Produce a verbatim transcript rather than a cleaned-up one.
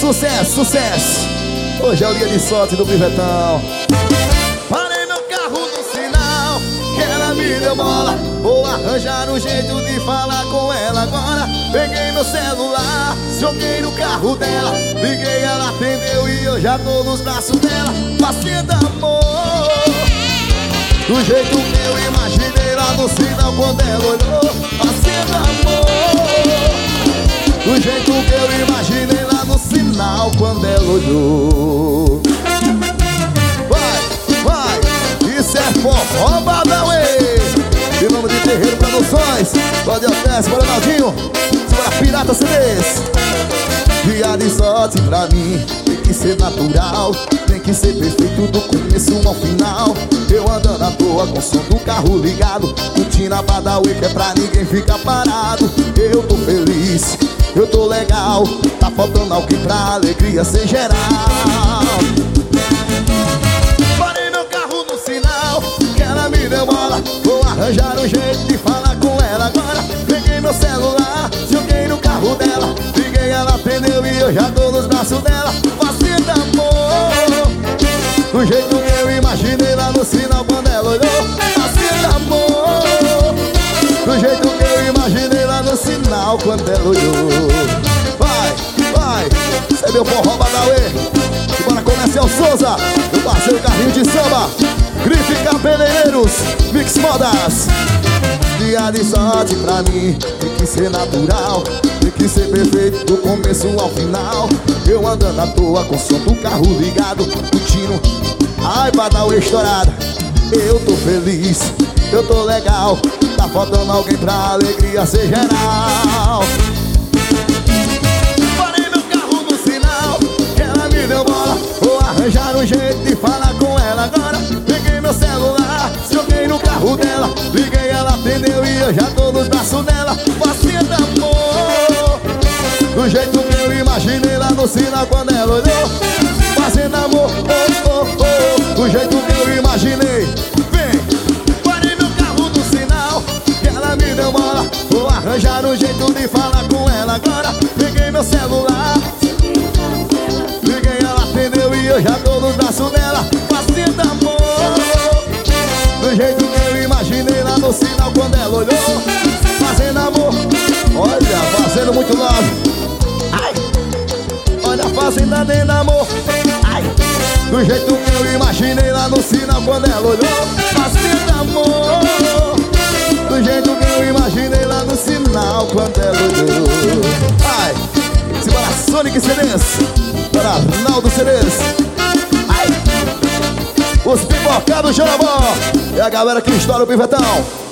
Sucesso, sucesso. Hoje é o dia de sorte do Pivetão. Parei meu carro no sinal, que ela me deu bola. Vou arranjar um jeito de falar com ela agora. Peguei meu celular, joguei no carro dela. Liguei, ela atendeu e eu já tô nos braços dela. Fazendo amor do jeito que eu imaginei lá no sinal quando ela olhou. Fazendo amor do jeito que eu imaginei lá no sinal quando ela olhou. Vai, vai, isso é forró Badauê. Em nome de Terreiro Produções, Claudio Tess, bora Naldinho, bora Pirata C Ds. Dia de sorte pra mim tem que ser natural, tem que ser perfeito do começo ao final. Eu andando à toa com o som do carro ligado, curtindo a Badauê que é pra ninguém ficar parado. Eu tô feliz, eu tô legal, tá faltando alguém pra alegria ser geral. Parei meu carro no sinal, que ela me deu bola. Vou arranjar um jeito de falar com ela agora. Peguei meu celular, joguei no carro dela. Liguei, ela atendeu e eu já tô nos braços dela. Fazendo amor do jeito que eu imaginei lá no sinal quando ela olhou. Fazendo amor do jeito que eu imaginei lá no sinal quando ela olhou. Vai, vai, cê é meu forró Badauê. E bora Comercial Souza, meu parceiro Carrinho de Samba, Grife Cabeleireiros, Mix Modas. Dia de sorte pra mim tem que ser natural, tem que ser perfeito do começo ao final. Eu andando à toa com o som do carro ligado, curtindo, ai Badauê estourada. Eu tô feliz, eu tô legal, tá faltando alguém pra alegria ser geral. Parei meu carro no sinal, que ela me deu bola. Vou arranjar um jeito de falar com ela agora. Peguei meu celular, joguei no carro dela. Liguei, ela atendeu e eu já tô nos braços dela. Fazendo amor do jeito que eu imaginei lá no sinal quando ela olhou. Fazendo amor, oh, oh, oh, do jeito que eu imaginei. Vem, parei meu carro no sinal, que ela me deu bola. Vou arranjar um jeito de falar com ela agora. Peguei meu celular, liguei, ela atendeu e eu já tô nos braços dela. Fazendo amor do jeito que eu imaginei lá no sinal quando ela olhou. Fazendo amor, olha, fazendo muito love. Ai, olha, fazendo dentro amor. Ai, do jeito que eu imaginei lá no sinal quando ela olhou. Fazendo amor do jeito que eu imaginei lá no sinal quando ela olhou. Ai, simbora Sonic C Ds, bora Arnaldo C Ds. Ai, os pipocados Jorabó e a galera que estoura o Pivetão.